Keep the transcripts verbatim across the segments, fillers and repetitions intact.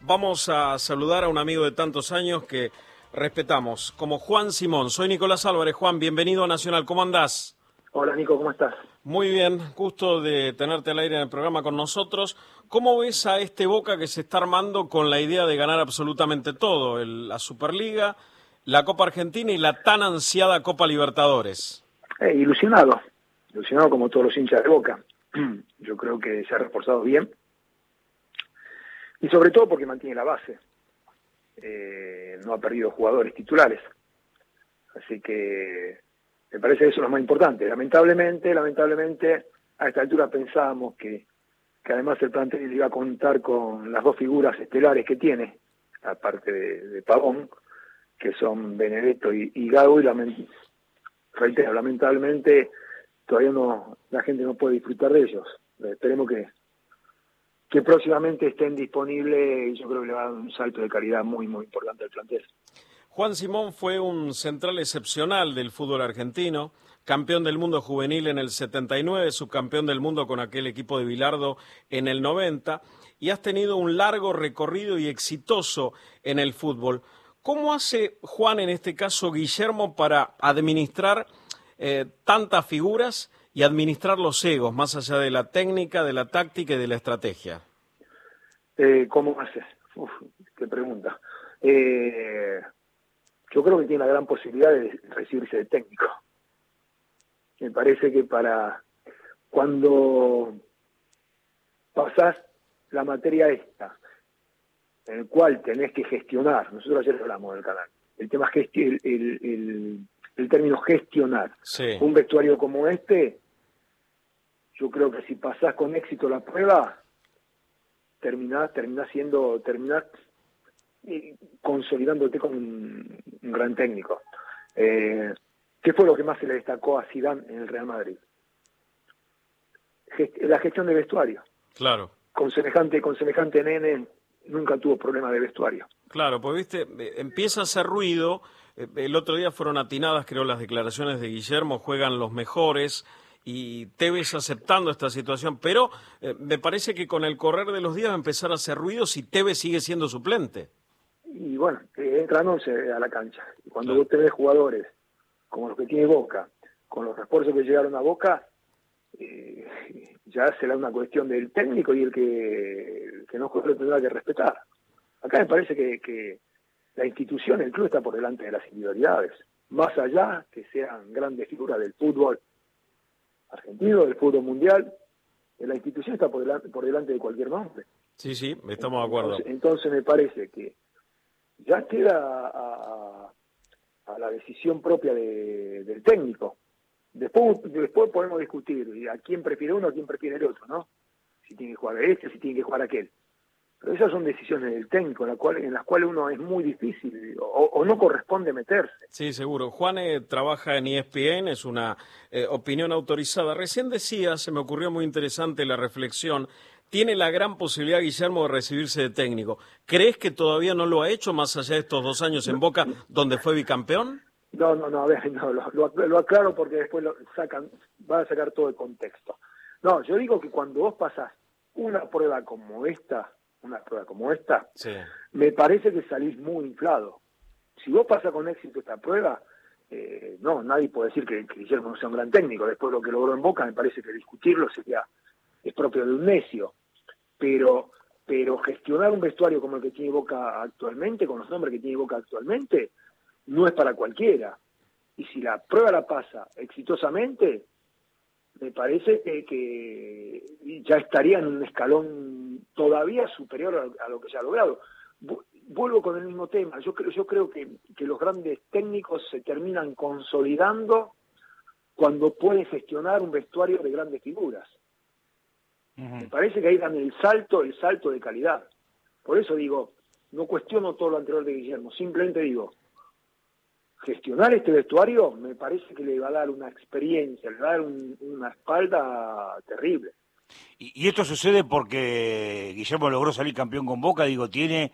Vamos a saludar a un amigo de tantos años que respetamos, como Juan Simón. Soy Nicolás Álvarez. Juan, bienvenido a Nacional. ¿Cómo andás? Hola, Nico, ¿cómo estás? Muy bien, gusto de tenerte al aire en el programa con nosotros. ¿Cómo ves a este Boca que se está armando con la idea de ganar absolutamente todo? El, la Superliga, la Copa Argentina y la tan ansiada Copa Libertadores. Eh, ilusionado, ilusionado como todos los hinchas de Boca. Yo creo que se ha reforzado bien. Y sobre todo porque mantiene la base. Eh, no ha perdido jugadores titulares. Así que me parece que eso es lo más importante. Lamentablemente, lamentablemente, a esta altura pensábamos que, que además el plantel iba a contar con las dos figuras estelares que tiene, aparte de, de Pavón, que son Benedetto y, y Gago, y lament, reitero, lamentablemente todavía no, la gente no puede disfrutar de ellos. Esperemos que que próximamente estén disponibles y yo creo que le va a dar un salto de calidad muy, muy importante al plantel. Juan Simón fue un central excepcional del fútbol argentino, campeón del mundo juvenil en el setenta y nueve, subcampeón del mundo con aquel equipo de Bilardo en el noventa, y has tenido un largo recorrido y exitoso en el fútbol. ¿Cómo hace Juan, en este caso Guillermo, para administrar eh, tantas figuras y administrar los egos, más allá de la técnica, de la táctica y de la estrategia? Eh, ¿Cómo hace? Uf, qué pregunta. Eh, yo creo que tiene la gran posibilidad de recibirse de técnico. Me parece que para cuando pasás la materia esta, en el cual tenés que gestionar, nosotros ayer hablamos del canal, el tema gesti el, el, el, el término gestionar, sí. Un vestuario como este, yo creo que si pasás con éxito la prueba, terminás, terminás siendo, terminás eh, consolidándote con un, un gran técnico. Eh, ¿Qué fue lo que más se le destacó a Zidane en el Real Madrid? Gest la gestión de vestuario. Claro. Con semejante, con semejante nene nunca tuvo problema de vestuario. Claro, pues viste, empieza a hacer ruido. El otro día fueron atinadas, creo, las declaraciones de Guillermo, juegan los mejores, y Tevez aceptando esta situación, pero eh, me parece que con el correr de los días va a empezar a hacer ruido si Tevez sigue siendo suplente. Y bueno, eh, entran once a la cancha. Y cuando claro. vos tenés jugadores como los que tiene Boca, con los refuerzos que llegaron a Boca, eh, ya será una cuestión del técnico y el que, el que no juega lo tendrá que respetar. Acá me parece que, que la institución, el club está por delante de las individualidades, más allá que sean grandes figuras del fútbol argentino, del fútbol mundial, la institución está por delante, por delante de cualquier nombre. Sí, sí, estamos de acuerdo. Entonces, entonces me parece que ya queda a, a, a la decisión propia de, del técnico. Después, después podemos discutir a quién prefiere uno, a quién prefiere el otro, ¿no? Si tiene que jugar este, si tiene que jugar aquel. Pero esas son decisiones del técnico, en, la cual, en las cuales uno es muy difícil o, o no corresponde meterse. Sí, seguro. Juan eh, trabaja en E S P N, es una eh, opinión autorizada. Recién decía, se me ocurrió muy interesante la reflexión, tiene la gran posibilidad, Guillermo, de recibirse de técnico. ¿Crees que todavía no lo ha hecho más allá de estos dos años en Boca, donde fue bicampeón? No, no, no, a ver, no, lo, lo, lo aclaro porque después lo sacan, va a sacar todo el contexto. No, yo digo que cuando vos pasás una prueba como esta, una prueba como esta, sí. me parece que salís muy inflado. Si vos pasas con éxito esta prueba, eh, no, nadie puede decir que, que Guillermo no sea un gran técnico. Después de lo que logró en Boca, me parece que discutirlo sería, es propio de un necio. Pero, pero gestionar un vestuario como el que tiene Boca actualmente, con los nombres que tiene Boca actualmente, no es para cualquiera. Y si la prueba la pasa exitosamente, me parece que, que ya estaría en un escalón todavía superior a, a lo que se ha logrado. Vuelvo con el mismo tema. Yo creo, yo creo que, que los grandes técnicos se terminan consolidando cuando pueden gestionar un vestuario de grandes figuras. Uh-huh. Me parece que ahí dan el salto, el salto de calidad. Por eso digo, no cuestiono todo lo anterior de Guillermo, simplemente digo, gestionar este vestuario me parece que le va a dar una experiencia, le va a dar un, una espalda terrible. Y, y esto sucede porque Guillermo logró salir campeón con Boca, digo, tiene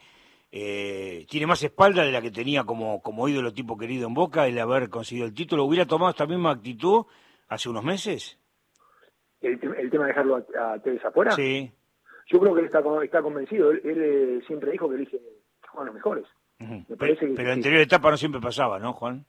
eh, tiene más espalda de la que tenía como, como ídolo tipo querido en Boca, el haber conseguido el título. ¿Hubiera tomado esta misma actitud hace unos meses? ¿El, el tema de dejarlo a, a Tevez afuera? Sí. yo creo que él está, está convencido, él, él eh, siempre dijo que elige juegan los mejores. Uh-huh. Me parece pero que, pero en la sí. anterior etapa no siempre pasaba, ¿no, Juan?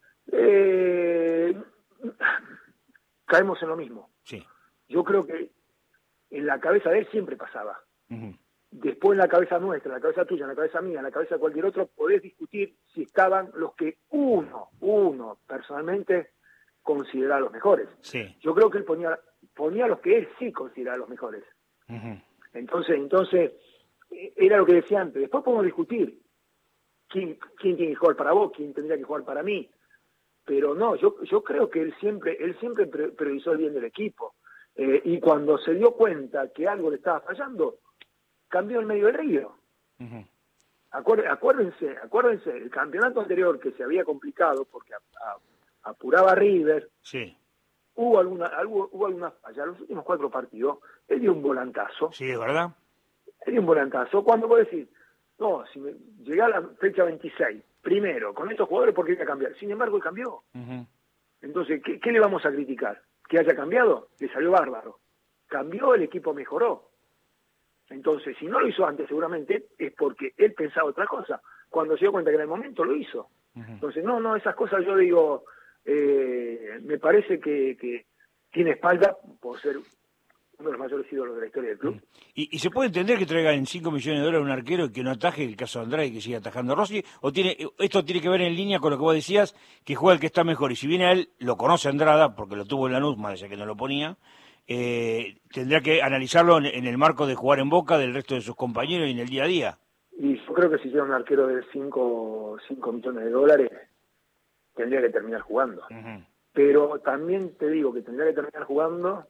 Eh, caemos en lo mismo. Sí. Yo creo que en la cabeza de él siempre pasaba. Uh-huh. Después en la cabeza nuestra, en la cabeza tuya, en la cabeza mía, en la cabeza de cualquier otro, podés discutir si estaban los que uno, uno, personalmente, consideraba los mejores. Sí. Yo creo que él ponía, ponía los que él sí consideraba los mejores. Uh-huh. Entonces, entonces, era lo que decía antes. Después podemos discutir quién, quién tiene que jugar para vos, quién tendría que jugar para mí. Pero no, yo, yo creo que él siempre, él siempre priorizó el bien del equipo. Eh, y cuando se dio cuenta que algo le estaba fallando, cambió el medio del río. Uh-huh. Acuérdense, acuérdense, acuérdense, el campeonato anterior que se había complicado porque a, a, apuraba a River, sí. hubo alguna, hubo, hubo alguna falla. Los últimos cuatro partidos, él dio un volantazo. Sí, es verdad. Él dio un volantazo. Cuando vos decís, no, si me, llega a la fecha veintiséis, primero, con estos jugadores, ¿por qué iba a cambiar? Sin embargo, él cambió. Uh-huh. Entonces, ¿qué, ¿qué le vamos a criticar? ¿Que haya cambiado? Le salió bárbaro. Cambió, el equipo mejoró. Entonces, si no lo hizo antes, seguramente es porque él pensaba otra cosa. Cuando se dio cuenta que era el momento, lo hizo. Uh-huh. Entonces, no, no, esas cosas yo digo, eh, me parece que, que tiene espalda por ser uno de los mayores ídolos de la historia del club. Uh-huh. ¿Y, ¿Y se puede entender que traigan cinco millones de dólares a un arquero y que no ataje el caso de Andrade y que siga atajando a Rossi? ¿O tiene esto tiene que ver en línea con lo que vos decías, que juega el que está mejor? Y si viene a él, lo conoce Andrada, porque lo tuvo en Lanús, más allá que no lo ponía, Eh, tendrá que analizarlo en, en el marco de jugar en Boca del resto de sus compañeros y en el día a día. Y yo creo que si llega un arquero de cinco millones de dólares, tendría que terminar jugando. Uh-huh. Pero también te digo que tendría que terminar jugando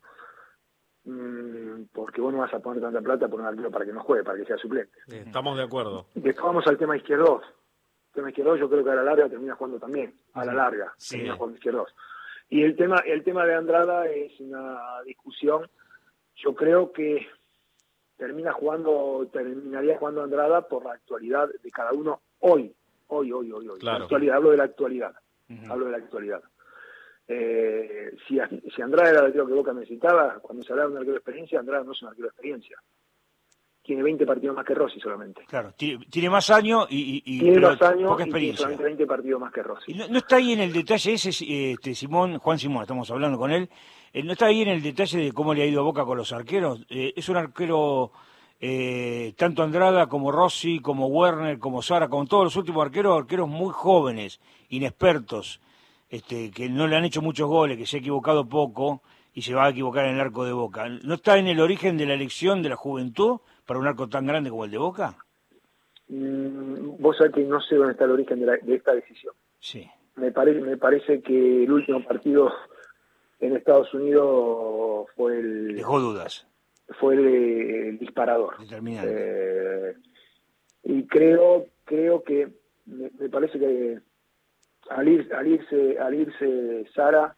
mmm, porque vos no vas a poner tanta plata por un arquero para que no juegue, para que sea suplente. Sí, estamos de acuerdo. Después vamos al tema izquierdos. El tema izquierdos yo creo que a la larga termina jugando también. A la larga sí. termina jugando izquierdos. Y el tema, el tema de Andrada es una discusión. Yo creo que termina jugando, terminaría jugando Andrada por la actualidad de cada uno hoy, hoy, hoy, hoy, hoy. Claro. La actualidad, hablo de la actualidad, uh-huh. hablo de la actualidad. Eh, si, si Andrada era el arquero que Boca necesitaba, cuando se hablaba de un arquero de experiencia, Andrada no es un arquero de experiencia. Tiene veinte partidos más que Rossi solamente. Claro, tiene, tiene más años y, y tiene más años poca y tiene experiencia. solamente veinte partidos más que Rossi. ¿Y no, no está ahí en el detalle ese, este, Simón, Juan Simón, estamos hablando con él, eh, no está ahí en el detalle de cómo le ha ido a Boca con los arqueros? Eh, es un arquero, eh, tanto Andrada como Rossi, como Werner, como Sara, como todos los últimos arqueros, arqueros muy jóvenes, inexpertos, este, que no le han hecho muchos goles, que se ha equivocado poco y se va a equivocar en el arco de Boca. ¿No está en el origen de la elección de la juventud para un arco tan grande como el de Boca? Mm, vos sabés que no sé dónde está el origen de, la, de esta decisión. Sí. Me, pare, me parece que el último partido en Estados Unidos fue el... Dejó dudas. Fue el, el disparador. Determinante. Eh, y creo, creo que, me, me parece que al, ir, al irse, al irse Sara,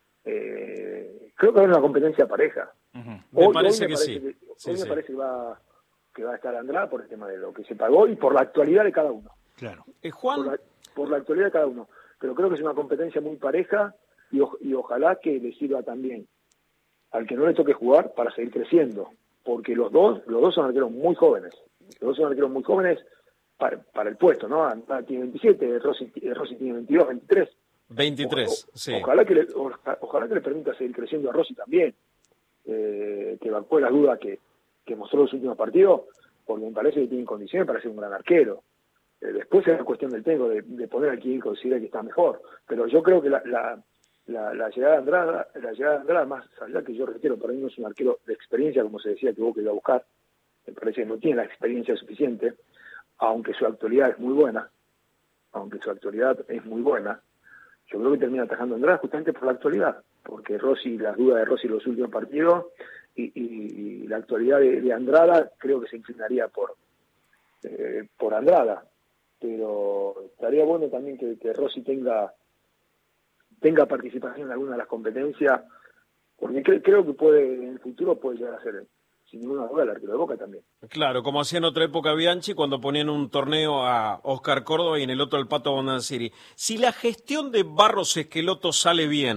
eh, creo que va a haber una competencia pareja. Uh-huh. Hoy, me parece hoy que me sí. Parece que, sí, hoy sí. me parece que va, que va a estar Andrada por el tema de lo que se pagó y por la actualidad de cada uno. Claro. Eh, Juan... Por la, por la actualidad de cada uno. Pero creo que es una competencia muy pareja y, o, y ojalá que le sirva también al que no le toque jugar para seguir creciendo. Porque los dos los dos son arqueros muy jóvenes. Los dos son arqueros muy jóvenes para, para el puesto, ¿no? Andrada tiene veintisiete, Rossi, Rossi tiene veintidós, veintitrés. veintitrés, o, sí. Ojalá que, le, o, ojalá que le permita seguir creciendo a Rossi también. Eh, que evacuó las dudas que, que mostró los últimos partidos, porque me parece que tiene condiciones para ser un gran arquero. Eh, después es la cuestión del técnico de, de poner a quien considera que está mejor. Pero yo creo que la, la, la, la llegada de Andrada, la llegada de Andrada, más allá que yo reitero, para mí no es un arquero de experiencia, como se decía que Boca iba a buscar. Me parece que no tiene la experiencia suficiente, aunque su actualidad es muy buena, aunque su actualidad es muy buena. Yo creo que termina atajando a Andrada justamente por la actualidad, porque Rossi, las dudas de Rossi en los últimos partidos y, y, y la actualidad de, de Andrada creo que se inclinaría por eh, por Andrada, pero estaría bueno también que, que Rossi tenga tenga participación en alguna de las competencias, porque cre, creo que puede en el futuro puede llegar a ser sin ninguna duda el arquero de Boca también. Claro, como hacía en otra época Bianchi cuando ponían un torneo a Oscar Córdoba y en el otro al Pato Bondancieri. Si la gestión de Barros Esqueloto sale bien,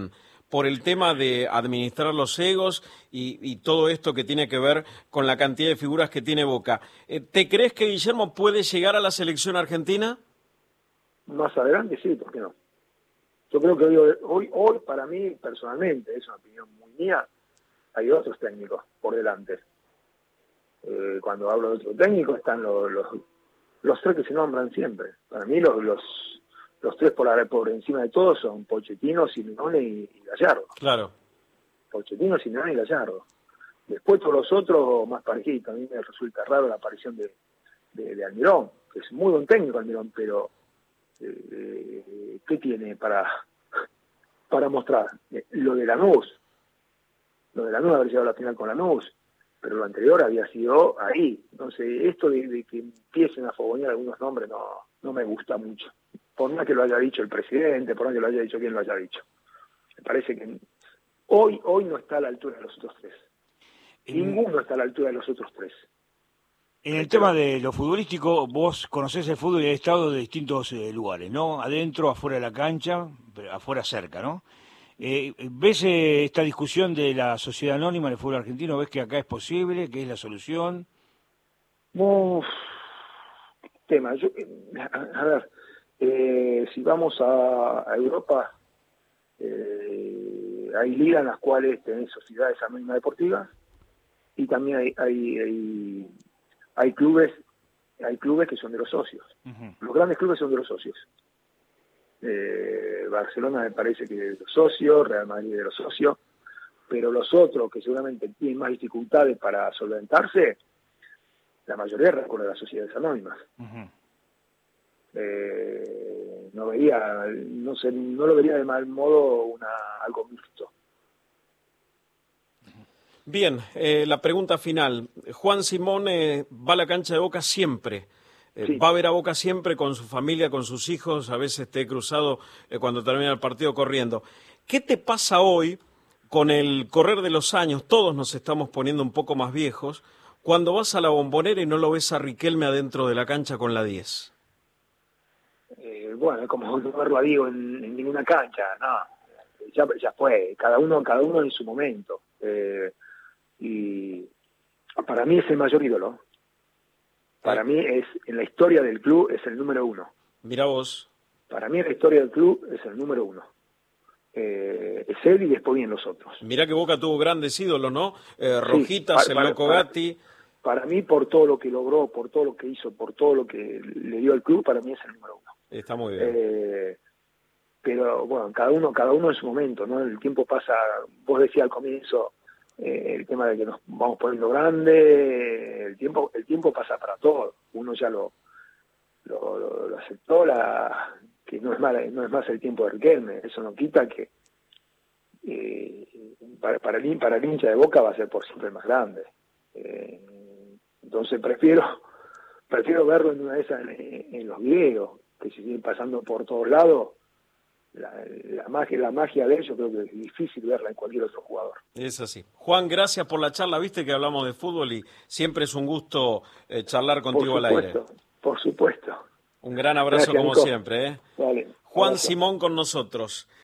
por el tema de administrar los egos y, y todo esto que tiene que ver con la cantidad de figuras que tiene Boca. Eh, ¿Te crees que Guillermo puede llegar a la selección argentina? Más adelante sí, ¿por qué no? Yo creo que hoy, hoy, hoy para mí, personalmente, es una opinión muy mía, hay otros técnicos por delante. Eh, cuando hablo de otro técnico están los, los, los tres que se nombran siempre. Para mí los los, los tres por, por encima de todos son Pochettino, Simeone y, y Gallardo. Claro. Pochettino, Simeone y Gallardo. Después todos los otros más parejitos. A mí me resulta raro la aparición de, de, de Almirón, que es muy buen técnico Almirón, pero eh, ¿qué tiene para, para mostrar? Lo de Lanús. Lo de Lanús, haber llegado a la final con Lanús, pero lo anterior había sido ahí. Entonces, esto de, de que empiecen a fogonear algunos nombres no, no me gusta mucho. Por más que lo haya dicho el presidente, por más que lo haya dicho quien lo haya dicho. Me parece que hoy hoy no está a la altura de los otros tres. En... Ninguno está a la altura de los otros tres. En el tema de lo futbolístico, vos conocés el fútbol y has estado de distintos eh, lugares, ¿no? Adentro, afuera de la cancha, pero afuera cerca, ¿no? Eh, ¿Ves eh, esta discusión de la sociedad anónima en el fútbol argentino? ¿Ves que acá es posible, que es la solución? Uf, tema. Yo, a, a ver, eh, si vamos a, a Europa, eh, hay ligas en las cuales tenés sociedades anónimas deportivas y también hay, hay, hay, hay clubes hay clubes que son de los socios. Uh-huh. Los grandes clubes son de los socios. Eh, Barcelona me parece que de los socios, Real Madrid de los socios, pero los otros que seguramente tienen más dificultades para solventarse, la mayoría recurre a las sociedades anónimas. Uh-huh. Eh, no vería, no sé, no lo vería de mal modo una algo mixto. Bien, eh, la pregunta final. Juan Simón eh, va a la cancha de Boca siempre. Eh, sí. Va a ver a Boca siempre con su familia, con sus hijos, a veces te he cruzado eh, cuando termina el partido corriendo. ¿Qué te pasa hoy con el correr de los años? Todos nos estamos poniendo un poco más viejos, cuando vas a la Bombonera y no lo ves a Riquelme adentro de la cancha con la diez. Eh, bueno, es como no verlo a Diego en, en ninguna cancha, no, ya, ya fue, cada uno, cada uno en su momento. Eh, y para mí es el mayor ídolo. Para mí es, en la historia del club, es el número uno. Mira vos. Para mí en la historia del club es el número uno. Eh, es él y después vienen los otros. Mirá que Boca tuvo grandes ídolos, ¿no? Eh, Rojitas, sí, para, el Loco para, Gatti. Para, para mí, por todo lo que logró, por todo lo que hizo, por todo lo que le dio al club, para mí es el número uno. Está muy bien. Eh, pero bueno, cada uno, cada uno en su momento, ¿no? El tiempo pasa, vos decías al comienzo, Eh, el tema de que nos vamos poniendo grande, el tiempo el tiempo pasa para todo. Uno ya lo lo, lo, lo aceptó, la que no es más no es más el tiempo de Riquelme. Eso no quita que eh, para para el, para el hincha de Boca va a ser por siempre el más grande. Eh, entonces prefiero prefiero verlo en una de esas en, en los videos que se siguen pasando por todos lados. La, la magia la magia de él, yo creo que es difícil verla en cualquier otro jugador. Es así. Juan, gracias por la charla. Viste que hablamos de fútbol y siempre es un gusto eh, charlar contigo al aire. Por supuesto. Un gran abrazo. Gracias, como Nico. Siempre. ¿eh? Vale. Juan Abrazo. Simón con nosotros.